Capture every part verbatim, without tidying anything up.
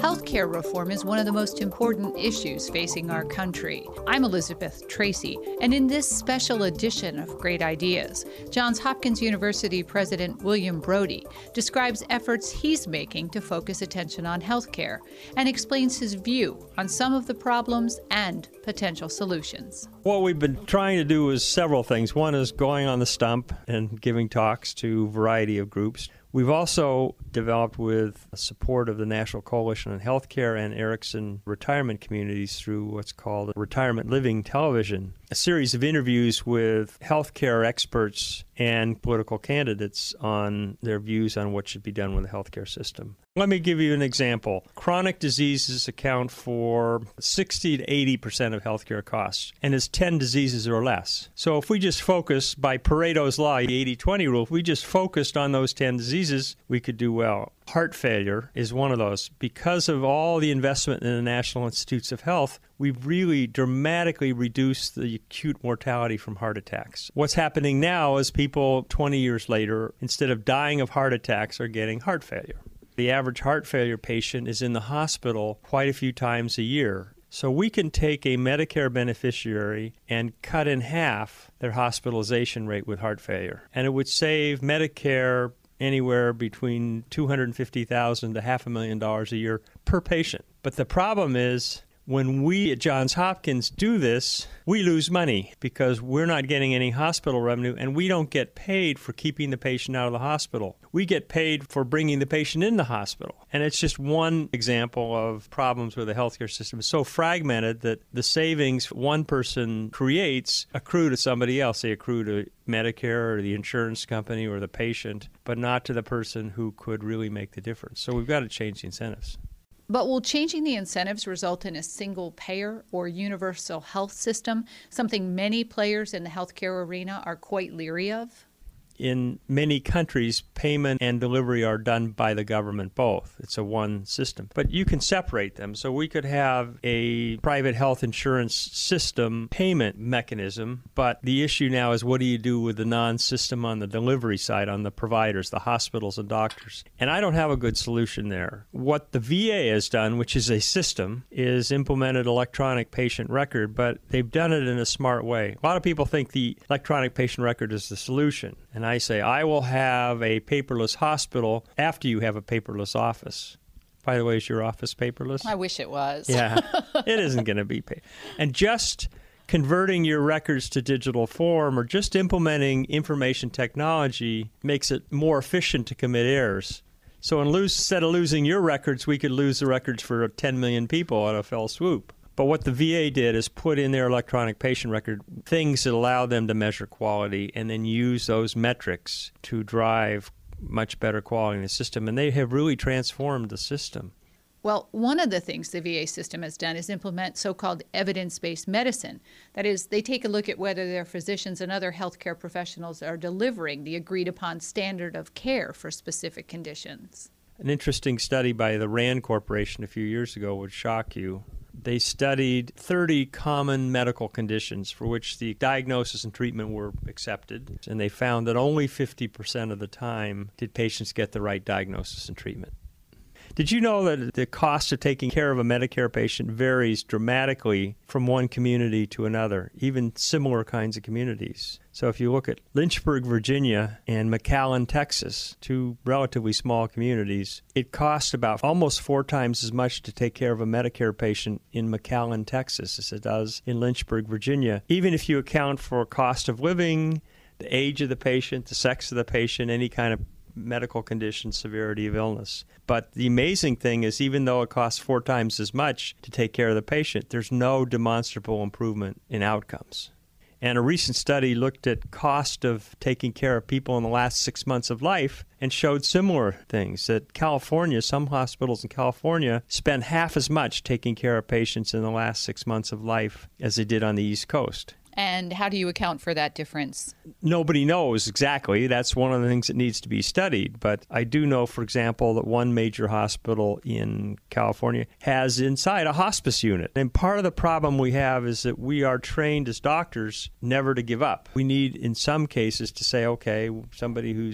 Healthcare reform is one of the most important issues facing our country. I'm Elizabeth Tracy, and in this special edition of Great Ideas, Johns Hopkins University President William Brody describes efforts he's making to focus attention on healthcare and explains his view on some of the problems and potential solutions. What we've been trying to do is several things. One is going on the stump and giving talks to a variety of groups. We've also developed, with support of the National Coalition on Healthcare and Erickson Retirement Communities through what's called Retirement Living Television, a series of interviews with healthcare experts and political candidates on their views on what should be done with the healthcare system. Let me give you an example. Chronic diseases account for sixty to eighty percent of healthcare costs, and it's ten diseases or less. So if we just focus, by Pareto's law, the eighty twenty rule, if we just focused on those ten diseases, we could do well. Heart failure is one of those. Because of all the investment in the National Institutes of Health, we've really dramatically reduced the acute mortality from heart attacks. What's happening now is people twenty years later, instead of dying of heart attacks, are getting heart failure. The average heart failure patient is in the hospital quite a few times a year. So we can take a Medicare beneficiary and cut in half their hospitalization rate with heart failure. And it would save Medicare anywhere between two hundred fifty thousand dollars to half a million dollars a year per patient. But the problem is, when we at Johns Hopkins do this, we lose money because we're not getting any hospital revenue, and we don't get paid for keeping the patient out of the hospital. We get paid for bringing the patient in the hospital. And it's just one example of problems where the healthcare system is so fragmented that the savings one person creates accrue to somebody else. They accrue to Medicare or the insurance company or the patient, but not to the person who could really make the difference. So we've got to change the incentives. But will changing the incentives result in a single payer or universal health system, something many players in the healthcare arena are quite leery of? In many countries, payment and delivery are done by the government both. It's a one system. But you can separate them. So we could have a private health insurance system payment mechanism, but the issue now is, what do you do with the non-system on the delivery side, on the providers, the hospitals and doctors? And I don't have a good solution there. What the V A has done, which is a system, is implemented electronic patient record, but they've done it in a smart way. A lot of people think the electronic patient record is the solution. And I say, I will have a paperless hospital after you have a paperless office. By the way, is your office paperless? I wish it was. Yeah, it isn't going to be paper. And just converting your records to digital form or just implementing information technology makes it more efficient to commit errors. So in lose, instead of losing your records, we could lose the records for ten million people at a fell swoop. But what the V A did is put in their electronic patient record things that allow them to measure quality and then use those metrics to drive much better quality in the system. And they have really transformed the system. Well, one of the things the V A system has done is implement so-called evidence-based medicine. That is, they take a look at whether their physicians and other healthcare professionals are delivering the agreed-upon standard of care for specific conditions. An interesting study by the RAND Corporation a few years ago would shock you. They studied thirty common medical conditions for which the diagnosis and treatment were accepted, and they found that only fifty percent of the time did patients get the right diagnosis and treatment. Did you know that the cost of taking care of a Medicare patient varies dramatically from one community to another, even similar kinds of communities? So if you look at Lynchburg, Virginia, and McAllen, Texas, two relatively small communities, it costs about almost four times as much to take care of a Medicare patient in McAllen, Texas, as it does in Lynchburg, Virginia. Even if you account for cost of living, the age of the patient, the sex of the patient, any kind of medical condition, severity of illness. But the amazing thing is, even though it costs four times as much to take care of the patient, there's no demonstrable improvement in outcomes. And a recent study looked at cost of taking care of people in the last six months of life and showed similar things, that California, some hospitals in California, spend half as much taking care of patients in the last six months of life as they did on the East Coast. And how do you account for that difference? Nobody knows exactly. That's one of the things that needs to be studied. But I do know, for example, that one major hospital in California has inside a hospice unit. And part of the problem we have is that we are trained as doctors never to give up. We need, in some cases, to say, okay, somebody who's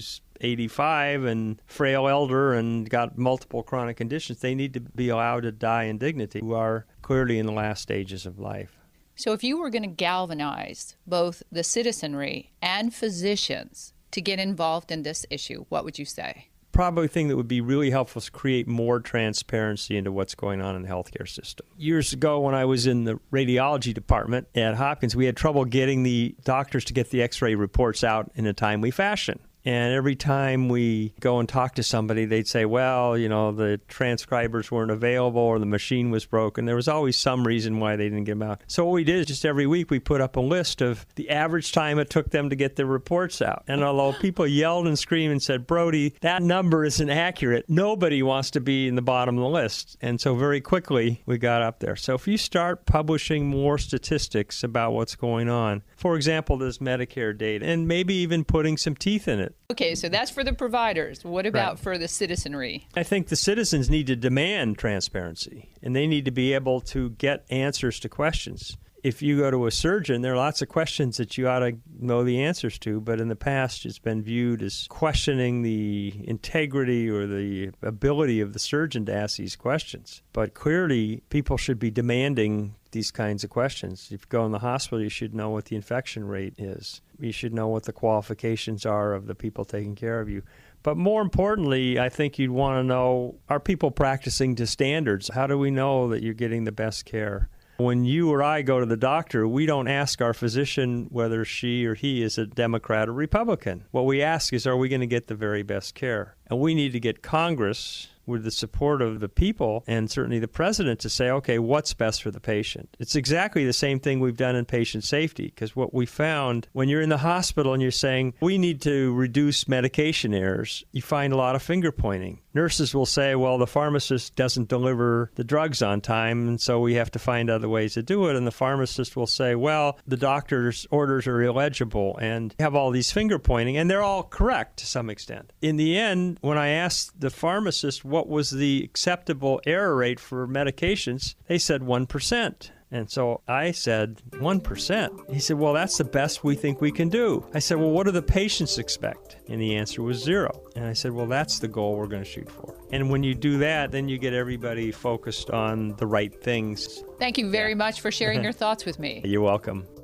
eighty-five and frail elder and got multiple chronic conditions, they need to be allowed to die in dignity, who are clearly in the last stages of life. So if you were going to galvanize both the citizenry and physicians to get involved in this issue, what would you say? Probably the thing that would be really helpful is create more transparency into what's going on in the healthcare system. Years ago, when I was in the radiology department at Hopkins, we had trouble getting the doctors to get the x-ray reports out in a timely fashion. And every time we go and talk to somebody, they'd say, well, you know, the transcribers weren't available or the machine was broken. There was always some reason why they didn't get them out. So what we did is just every week we put up a list of the average time it took them to get their reports out. And although people yelled and screamed and said, Brody, that number isn't accurate, nobody wants to be in the bottom of the list. And so very quickly we got up there. So if you start publishing more statistics about what's going on, for example, this Medicare data, and maybe even putting some teeth in it. Okay, so that's for the providers. What about Right. for the citizenry? I think the citizens need to demand transparency, and they need to be able to get answers to questions. If you go to a surgeon, there are lots of questions that you ought to know the answers to, but in the past it's been viewed as questioning the integrity or the ability of the surgeon to ask these questions. But clearly, people should be demanding these kinds of questions. If you go in the hospital, you should know what the infection rate is. You should know what the qualifications are of the people taking care of you. But more importantly, I think you'd want to know, are people practicing to standards? How do we know that you're getting the best care? When you or I go to the doctor, we don't ask our physician whether she or he is a Democrat or Republican. What we ask is, are we going to get the very best care? And we need to get Congress, with the support of the people and certainly the president, to say, okay, what's best for the patient? It's exactly the same thing we've done in patient safety, because what we found when you're in the hospital and you're saying, we need to reduce medication errors, you find a lot of finger pointing. Nurses will say, well, the pharmacist doesn't deliver the drugs on time, and so we have to find other ways to do it. And the pharmacist will say, well, the doctor's orders are illegible, and have all these finger pointing, and they're all correct to some extent. In the end, when I asked the pharmacist what was the acceptable error rate for medications, they said one percent. And so I said, one percent? He said, well, that's the best we think we can do. I said, well, what do the patients expect? And the answer was zero. And I said, well, that's the goal we're going to shoot for. And when you do that, then you get everybody focused on the right things. Thank you very Yeah. much for sharing your thoughts with me. You're welcome.